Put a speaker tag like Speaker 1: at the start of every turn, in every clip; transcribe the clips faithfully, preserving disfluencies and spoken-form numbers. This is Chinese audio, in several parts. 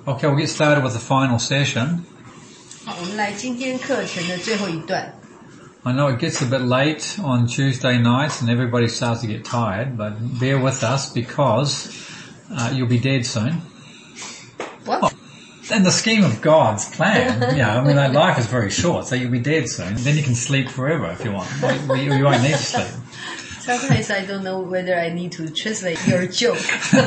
Speaker 1: Okay, we'll get started with the final session.
Speaker 2: 好，我们来今天课程的最后一段。
Speaker 1: I know it gets a bit late on Tuesday nights and everybody starts to get tired, but bear with us because uh, you'll be dead soon.
Speaker 2: What?
Speaker 1: Oh, in the scheme of God's plan, you know, I mean, like, life is very short, so you'll be dead soon. Then you can sleep forever if you want. You, you won't need to sleep.
Speaker 2: Sometimes I don't know whether I need to translate your joke.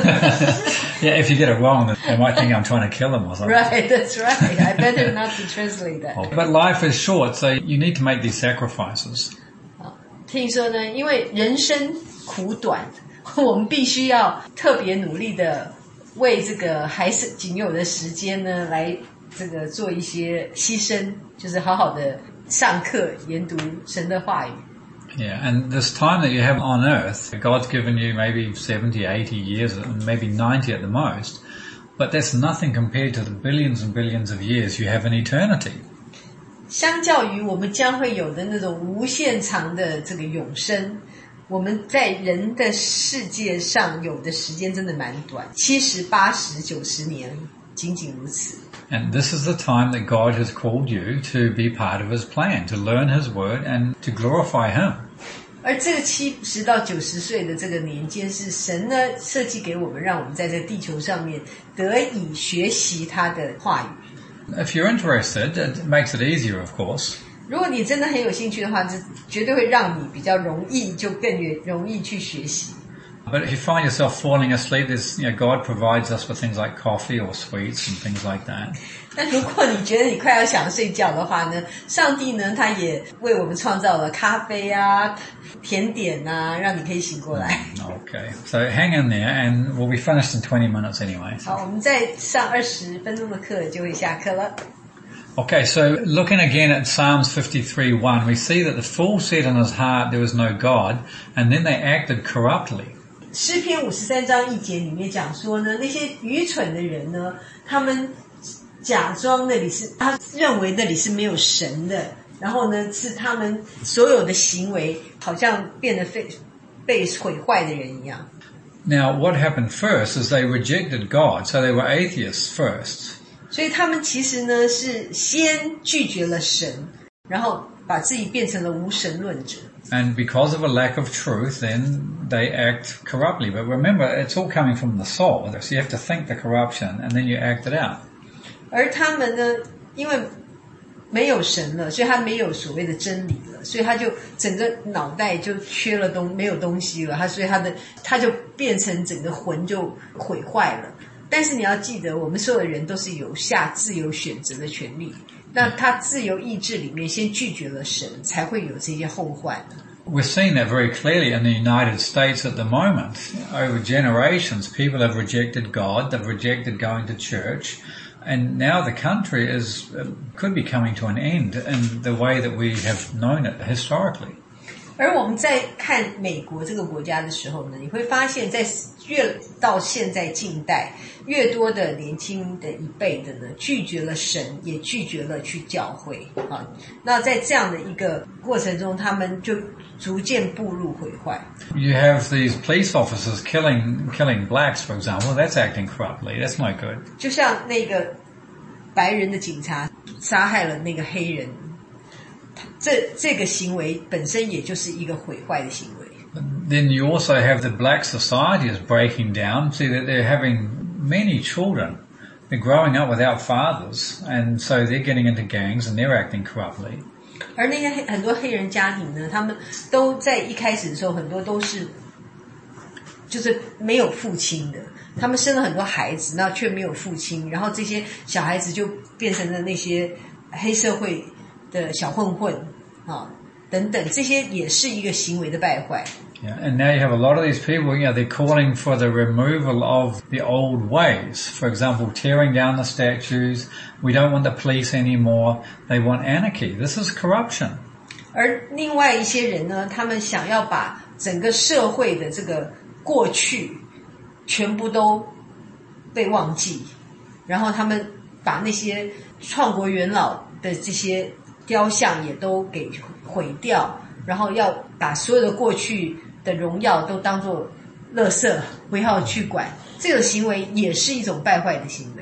Speaker 1: Yeah, if you get it wrong, they might think I'm trying to kill them or something.
Speaker 2: Right, that's right. I better not to translate that.
Speaker 1: But life is short, so you need to make these sacrifices.
Speaker 2: 好，听说呢，因为人生苦短，我们必须要特别努力的为这个还是仅有的时间呢，来这个做一些牺牲，就是好好的上课研读神的话语。
Speaker 1: Yeah, and this time that you have on earth, God's given you maybe seventy, eighty years, and maybe ninety at the most, but that's nothing compared to the billions and billions of years you have in eternity.
Speaker 2: 相较于我们将会有的那种无限长的这个永生，我们在人的世界上有的时间真的蛮短，七十、八十、九十年，仅仅如此。
Speaker 1: And this is the time that God has called you to be part of His plan, to learn His word and to glorify Him.
Speaker 2: 而这个七十到九十岁的这个年间是神呢设计给我们，让我们在这个地球上面得以学习他的话语。
Speaker 1: If you're interested, it makes it easier, of course.
Speaker 2: 如果你真的很有兴趣的话，这绝对会让你比较容易，就更容易去学习。
Speaker 1: But if you find yourself falling asleep, there's, you know, God provides us with things like coffee or sweets and things like that.
Speaker 2: 但如果你觉得你快要想睡觉的话呢，上帝呢他也为我们创造了咖啡啊、甜点啊，让你可以醒过来。
Speaker 1: Okay, so hang in there and we'll be finished in twenty minutes anyway. So.
Speaker 2: 好，我们再上二十分钟的课就会下课了。
Speaker 1: Okay, so looking again at Psalms fifty-three one, we see that the fool said in his heart there was no God, and then they acted corruptly.
Speaker 2: 诗篇五十三章一节里面讲说呢，那些愚蠢的人呢，他们假装那里是，他认为那里是没有神的，然后呢，是他们所有的行为好像变得被被毁坏的人一样。
Speaker 1: Now, what happened first is they rejected God, so they were atheists first.
Speaker 2: 所以他们其实呢是先拒绝了神，然后把自己变成了无神论者。
Speaker 1: And because of a lack of truth, then they act corruptly. But remember, it's all coming from the soul. So you have to think the corruption and then you act it out.
Speaker 2: 而他们呢，因为没有神了，所以他没有所谓的真理了，所以他就整个脑袋就缺了东，没有东西了。他所以他的他就变成整个魂就毁坏了。但是你要记得，我们所有的人都是有下自由选择的权利。那他自由意志里面先拒绝了神，才会有这些后患。
Speaker 1: We're seeing that very clearly in the United States at the moment. Over generations, people have rejected God, they've rejected going to church, and now the country is could be coming to an end in the way that we have known it historically.
Speaker 2: 而我们在看美国这个国家的时候呢，你会发现在越到现在近代，越多的年轻的一辈的呢，拒绝了神，也拒绝了去教会啊。那在这样的一个过程中，他们就逐渐步入毁坏。
Speaker 1: You have these police officers killing killing blacks, for example. That's acting corruptly. That's no good.
Speaker 2: 就像那个白人的警察杀害了那个黑人。这这个行为本身也就是一个毁坏的行为。
Speaker 1: Then you also have the black society is breaking down. See that they're having many children. They're growing up without fathers, and so they're getting into gangs and they're acting corruptly.
Speaker 2: 而那些很多黑人家庭呢，他们都在一开始的时候，很多都是就是没有父亲的，他们生了很多孩子，那却没有父亲，然后这些小孩子就变成了那些黑社会的小混混啊，等等，这些也是一个行为的败坏。
Speaker 1: Yeah, and now you have a lot of these people, you know, they're calling for the removal of the old ways. For example, tearing down the statues. We don't want the police anymore. They want anarchy. This is corruption.
Speaker 2: 而另外一些人呢，他们想要把整个社会的这个过去全部都被忘记，然后他们把那些创国元老的这些雕像也都给毁掉，然后要把所有的过去的荣耀都当作垃圾，不要去管。这种行为也是一种败坏的行为。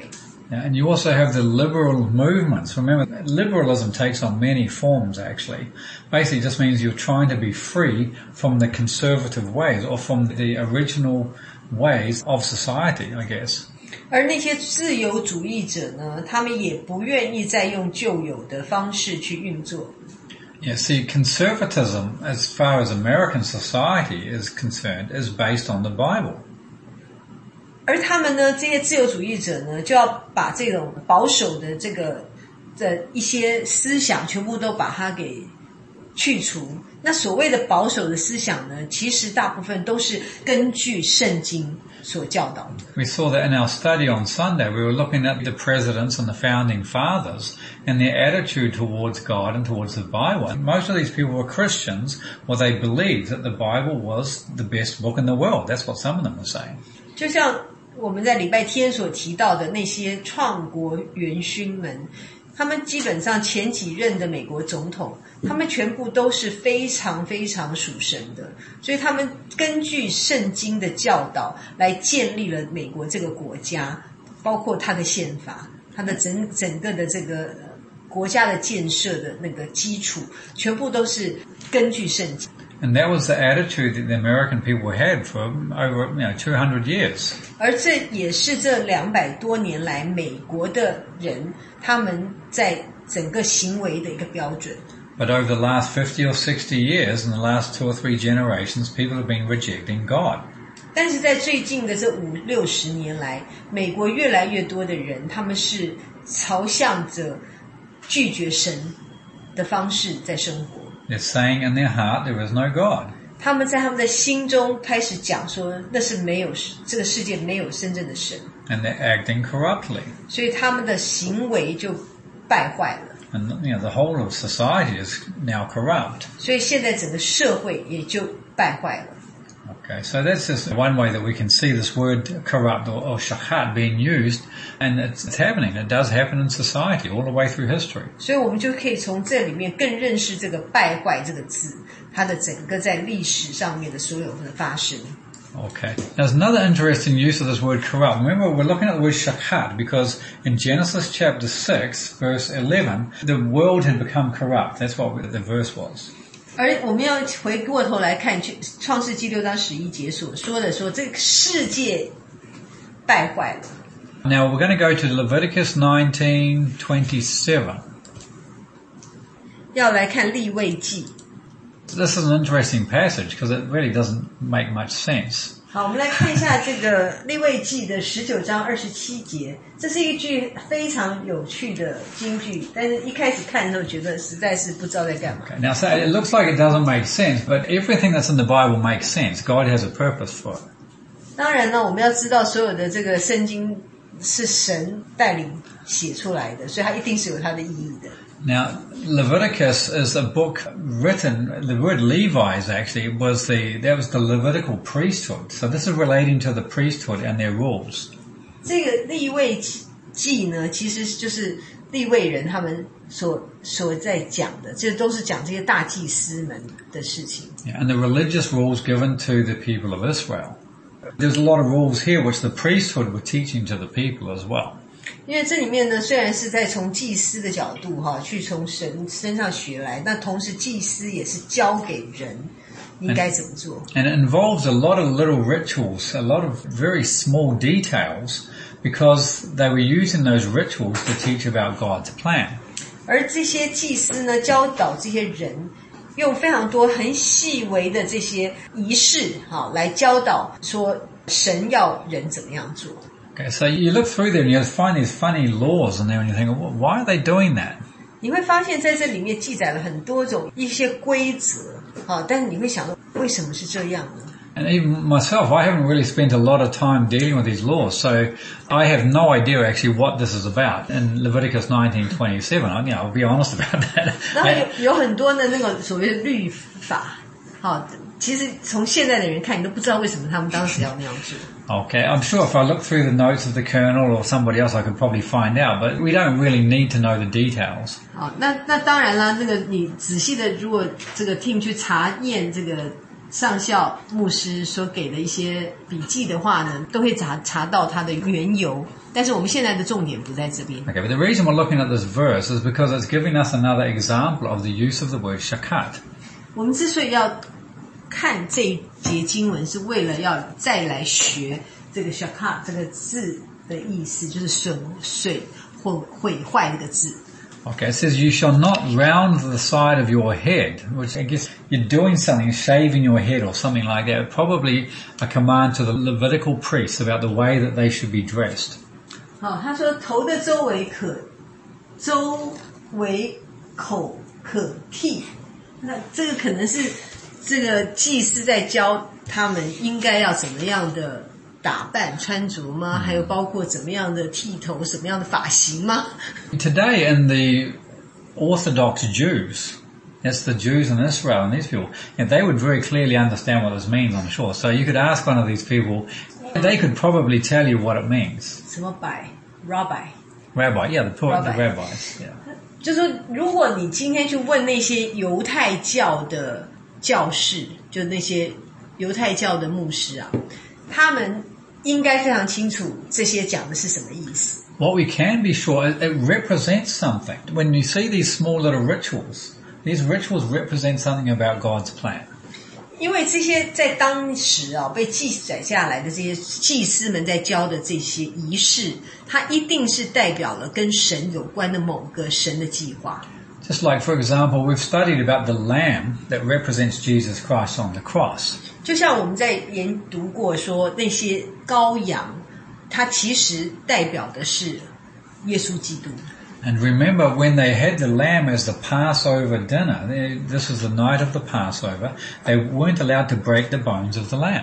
Speaker 1: Yeah, and you also have the liberal movements. Remember, liberalism takes on many forms, actually. Basically, it just means you're trying to be free from the conservative ways or from the original ways of society, I guess.
Speaker 2: 而那些自由主义者呢，他们也不愿意再用旧有的方式去运作。
Speaker 1: Yeah, see, conservatism, as far as American society is concerned, is based on the Bible.
Speaker 2: 而他们呢，这些自由主义者呢，就要把这种保守的这个的一些思想全部都把它给去除。那所谓的保守的思想呢，其实大部分都是根据圣经所教导的。
Speaker 1: We saw that in our study on Sunday. We were looking at the presidents and the founding fathers and their attitude towards God and towards the Bible. And most of these people were Christians, or they believed that the Bible was the best book in the world. That's what some of them were saying.
Speaker 2: 就像我们在礼拜天所提到的那些创国元勋们，他们基本上前几任的美国总统，他们全部都是非常非常属神的，所以他们根据圣经的教导来建立了美国这个国家，包括它的宪法，它的整整个的这个国家的建设的那个基础，全部都是根据圣经。
Speaker 1: And that was the attitude that the American people had for over, you know, two hundred years.
Speaker 2: 而这也是这两百多年来美国的人他们在整个行为的一个标准。
Speaker 1: But over the last fifty or sixty years, in the last two or three generations, people have been rejecting God.
Speaker 2: 但是在最近的这五六十年来，美国越来越多的人，他们是朝向着拒绝神的方式在生活。
Speaker 1: They're saying in their heart there is no God.
Speaker 2: 他们在他们的心中开始讲说，那是没有这个世界没有真正的神。
Speaker 1: And they're acting corruptly.
Speaker 2: 所以他们的行为就败坏了。
Speaker 1: And you know, the whole of society is now corrupt.
Speaker 2: 所以现在整个社会也就败坏了。
Speaker 1: Okay, so that's just one way that we can see this word corrupt or, or shakat being used, and it's, it's happening. It does happen in society all the way through history.
Speaker 2: 所以我们就可以从这里面更认识这个败坏这个字，它的整个在历史上面的所有的发生。
Speaker 1: Okay. There's another interesting use of this word corrupt. Remember, we're looking at the word shakat because in Genesis chapter six, verse eleven, the world had become corrupt. That's what the verse was.
Speaker 2: 而我们要回过头来看创世纪六章十一节所说的说这个世界败坏了。
Speaker 1: Now we're going to go to Leviticus nineteen twenty-seven.
Speaker 2: 要来看利未记。
Speaker 1: This is an interesting passage because it really doesn't make much sense.
Speaker 2: 好，我们来看一下这个利未记的十九章二十七节，这是一句非常有趣的金句，但是一开始看的时候觉得实在是不知道在干嘛。
Speaker 1: Okay, now, so it looks like it doesn't make sense, but everything that's in the Bible makes sense. God has a purpose for it.
Speaker 2: 当然呢，我们要知道所有的这个圣经是神带领写出来的，所以它一定是有它的意义的。
Speaker 1: Now, Leviticus is a book written, the word Levi's actually was the, that was the Levitical priesthood. So this is relating to the priesthood and their rules.
Speaker 2: 这个利未记呢，其实就是利未人他们所所在讲的，这都是讲这些大祭司们的事情。
Speaker 1: Yeah, and the religious rules given to the people of Israel. There's a lot of rules here which the priesthood were teaching to the people as well.
Speaker 2: 因为这里面呢，虽然是在从祭司的角度哈，去从神身上学来，但同时祭司也是教给人应该怎么做。
Speaker 1: And it involves a lot of little rituals, a lot of very small details, because they were using those rituals to teach about God's plan.
Speaker 2: 而这些祭司呢，教导这些人，用非常多很细微的这些仪式哈，来教导说神要人怎么样做。
Speaker 1: Okay, so you look through there and you find these funny laws in there and you think, well, why are they doing that?
Speaker 2: 你会发现在这里面记载了很多种一些规则，好，但是你会想说为什么是这样呢？
Speaker 1: And even myself, I haven't really spent a lot of time dealing with these laws, so I have no idea actually what this is about. In Leviticus nineteen twenty-seven, I, you know, I'll be honest about that.
Speaker 2: 然后有有很多的那个所谓的律法，好，其实从现在的人看，你都不知道为什么他们当时要那样做。
Speaker 1: Okay, I'm sure if I look through the notes of the colonel or somebody else, I could probably find out, but we don't really need to know the details.
Speaker 2: 好，那那当然啦，那个你仔细的，如果这个 team 去查验这个上校牧师所给的一些笔记的话呢，都会查查到它的缘由。但是我们现在的重点不在这边。
Speaker 1: Okay, but the reason we're looking at this verse is because it's giving us another example of the use of the word shakat.
Speaker 2: 我们之所以要看这一节经文，是为了要再来学这个 shakat 这个字的意思，就是损碎或毁坏这个字。
Speaker 1: Okay, it says, you shall not round the side of your head, which I guess you're doing something, shaving your head or something like that. Probably a command to the Levitical priests about the way that they should be dressed.
Speaker 2: 好，他说头的周围可周围口可剃，那这个可能是这个祭司在教他们应该要怎么样的打扮穿着吗？还有包括怎么样的剃头，什么样的发型吗？
Speaker 1: Today in the Orthodox Jews, that's the Jews in Israel and these people, and they would very clearly understand what this means, I'm sure. So you could ask one of these people, they could probably tell you what it means.
Speaker 2: 什么白 rabbi
Speaker 1: Rabbi, yeah, the,
Speaker 2: Rabbi.
Speaker 1: the rabbis, yeah.
Speaker 2: 就是说如果你今天去问那些犹太教的教士，就那些犹太教的牧师啊，他们应该非常清楚这些讲的是什么意思。
Speaker 1: What we can be sure, it, it represents something. When you see these small little rituals, these rituals represent something about God's plan.
Speaker 2: 因为这些在当时啊被记载下来的这些祭司们在教的这些仪式，它一定是代表了跟神有关的某个神的计划。
Speaker 1: Just like, for example, we've studied about the lamb that represents Jesus Christ on the cross.
Speaker 2: 就像我们在研读过说，那些羔羊，它其实代表的是耶稣基督。
Speaker 1: And remember, when they had the lamb as the Passover dinner, they, this was the night of the Passover, they weren't allowed to break the bones of the lamb.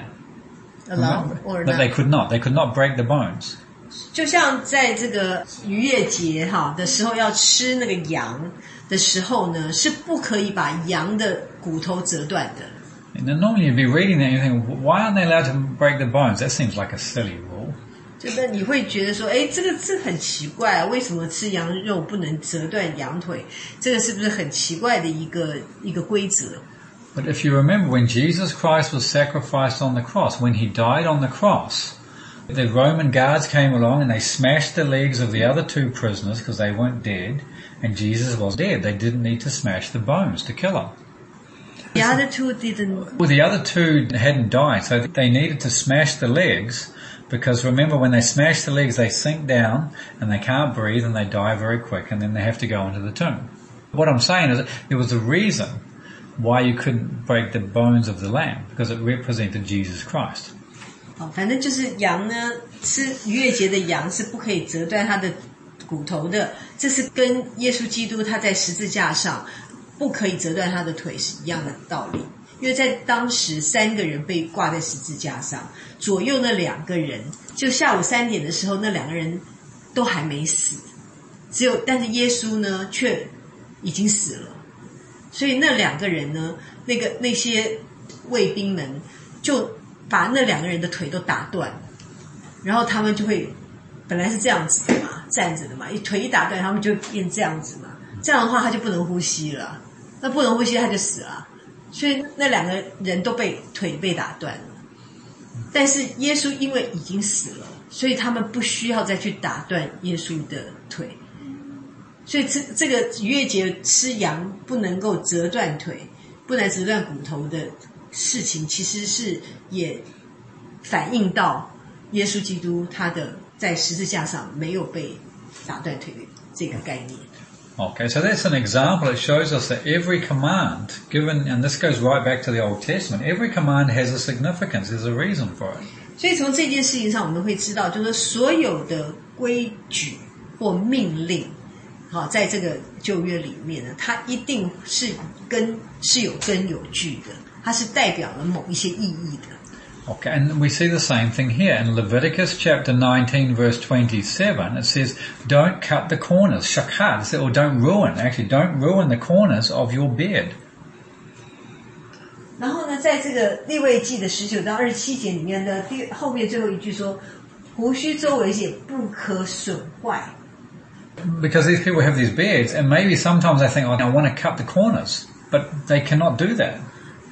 Speaker 2: Allow or
Speaker 1: But they
Speaker 2: not?
Speaker 1: could not. They could not break the bones.
Speaker 2: 就像在这个逾越节哈的时候要吃那个羊的时候呢，是不可以把羊的骨头折断的。
Speaker 1: And then normally you'd be reading that and you think, why aren't they allowed to break the bones? That seems like a silly rule.
Speaker 2: 就是你会觉得说，哎，这个这很奇怪啊，为什么吃羊肉不能折断羊腿？这个是不是很奇怪的一个一个规则？
Speaker 1: But if you remember, when Jesus Christ was sacrificed on the cross, when he died on the cross, the Roman guards came along and they smashed the legs of the other two prisoners because they weren't dead, and Jesus was dead. They didn't need to smash the bones to kill him.
Speaker 2: The other two didn't.
Speaker 1: Well, the other two hadn't died, so they needed to smash the legs, because remember, when they smash the legs, they sink down and they can't breathe and they die very quick, and then they have to go into the tomb. What I'm saying is that there was a reason why you couldn't break the bones of the lamb, because it represented Jesus Christ.
Speaker 2: 哦，反正就是羊呢，吃逾越节的羊是不可以折断它的骨头的，这是跟耶稣基督他在十字架上不可以折断他的腿是一样的道理。因为在当时三个人被挂在十字架上，左右那两个人，就下午三点的时候，那两个人都还没死，只有但是耶稣呢却已经死了，所以那两个人呢，那个那些卫兵们就把那两个人的腿都打断，然后他们就会本来是这样子的嘛，站着的嘛，一腿一打断，他们就变这样子嘛，这样的话他就不能呼吸了，那不能呼吸他就死了。所以那两个人都被腿被打断了，但是耶稣因为已经死了，所以他们不需要再去打断耶稣的腿。所以这这个逾越节吃羊不能够折断腿，不能折断骨头的事情，其实是也反映到耶稣基督他的在十字架上没有被打断腿这个概念。
Speaker 1: Okay, so that's an example. It shows us that every command given, and this goes right back to the Old Testament, every command has a significance, there's a reason for it.
Speaker 2: 所以从这件事情上我们会知道，就是所有的规矩或命令，好，在这个旧约里面呢，它一定是根是有根有据的，它是代表了某一些意义的。
Speaker 1: Okay, and we see the same thing here. In Leviticus chapter nineteen verse twenty-seven, it says, don't cut the corners, shakat, or don't ruin, actually, don't ruin the corners of your beard.
Speaker 2: 然后呢，在这个利未记的十九到二十七节里面的第后面最后一句说，胡须周围也不可损坏。
Speaker 1: Because these people have these beards, and maybe sometimes they think, oh, I want to cut the corners, but they cannot do that.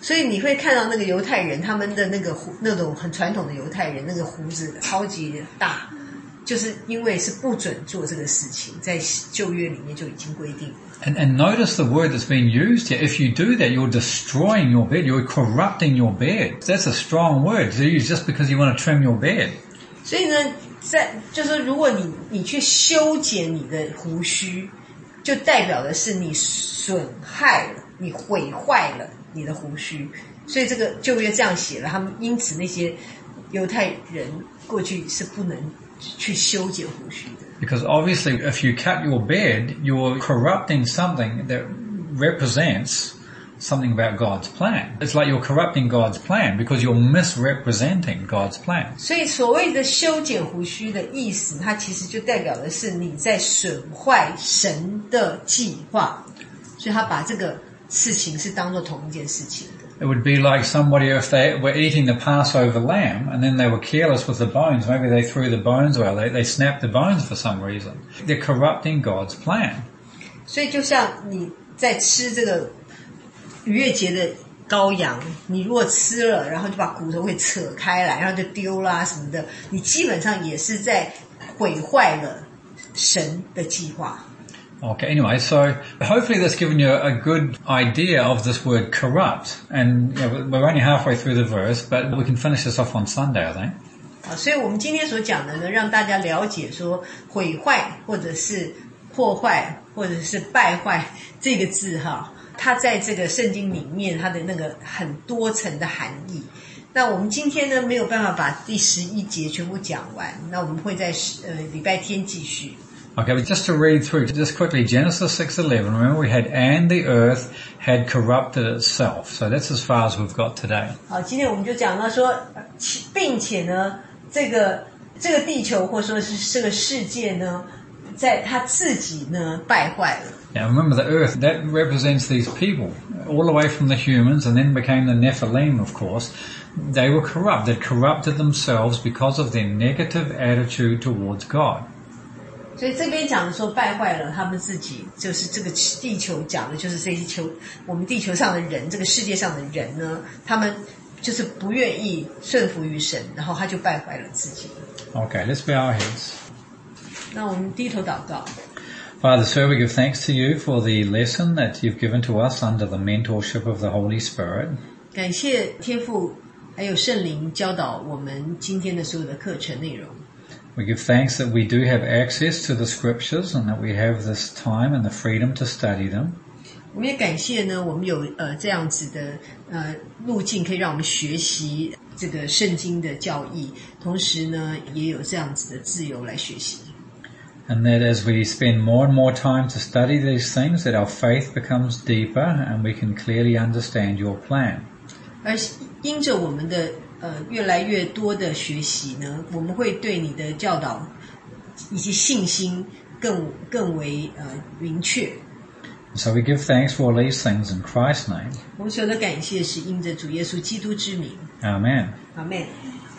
Speaker 2: 所以你会看到那个犹太人，他们的那个胡那种很传统的犹太人，那个胡子超级大，就是因为是不准做这个事情，在旧约里面就已经规定了。
Speaker 1: And, and notice the word that's being used here. If you do that, you're destroying your beard. You're corrupting your beard. That's a strong word to use just because you want to trim your beard.
Speaker 2: 所以呢，在就是说，如果你你去修剪你的胡须，就代表的是你损害了，你毁坏了你的胡须。所以这个旧约这样写了，他们因此那些犹太人过去是不能去修剪胡须的。
Speaker 1: Because obviously if you cut your beard, you're corrupting something that represents something about God's plan. It's like you're corrupting God's plan because you're misrepresenting God's plan.
Speaker 2: 所以所谓的修剪胡须的意思，它其实就代表的是你在损坏神的计划。所以他把这个事情是当作同一件事情的。
Speaker 1: It would be like somebody if they were eating the Passover lamb and then they were careless with the bones. Maybe they threw the bones away. They, they snapped the bones for some reason. They're corrupting God's plan.
Speaker 2: 所以就像你在吃这个逾越节的羔羊，你如果吃了，然后就把骨头会扯开来，然后就丢啦什么的，你基本上也是在毁坏了神的计划。
Speaker 1: Okay, anyway, so hopefully that's given you a good idea of this word corrupt. And you know, we're only halfway through the verse, but we can finish this off on Sunday, I think.
Speaker 2: 啊，所以我们今天所讲的呢，让大家了解说毁坏或者是破坏或者是败坏这个字哈，它在这个圣经里面它的那个很多层的含义。那我们今天呢没有办法把第十一节全部讲完，那我们会在呃礼拜天继续。
Speaker 1: Okay, but just to read through, just quickly, Genesis six eleven, remember we had, and the earth had corrupted itself. So that's as far as we've got today.
Speaker 2: 好，今天我们就讲到说，并且呢，这个这个地球或说是这个世界呢，在它自己呢败坏了。
Speaker 1: Now remember the earth, that represents these people, all the way from the humans and then became the Nephilim, of course. They were corrupt. They corrupted themselves because of their negative attitude towards God.
Speaker 2: 所以这边讲的说败坏了他们自己，就是这个地球讲的就是这些球，我们地球上的人，这个世界上的人呢，他们就是不愿意顺服于神，然后他就败坏了自己。
Speaker 1: Okay, let's bow our heads.
Speaker 2: 那我们低头祷告。
Speaker 1: Father, sir, we give thanks to you for the lesson that you've given to us under the mentorship of the Holy Spirit.
Speaker 2: 感谢天父还有圣灵教导我们今天的所有的课程内容。
Speaker 1: We give thanks that we do have access to the scriptures and that we have this time and the freedom to study them.
Speaker 2: 我们也感谢呢，我们有呃这样子的呃路径，可以让我们学习这个圣经的教义，同时呢，也有这样子的自由来学习。
Speaker 1: And that as we spend more and more time to study these things, that our faith becomes deeper and we can clearly understand your plan.
Speaker 2: 而因着我们的呃越来越多的学习呢，我们会对你的教导以及信心更更为呃明确。
Speaker 1: So we give thanks for all these things in Christ's name.
Speaker 2: 我们所有的感谢是因着主耶稣基督之名。
Speaker 1: Amen.
Speaker 2: Amen.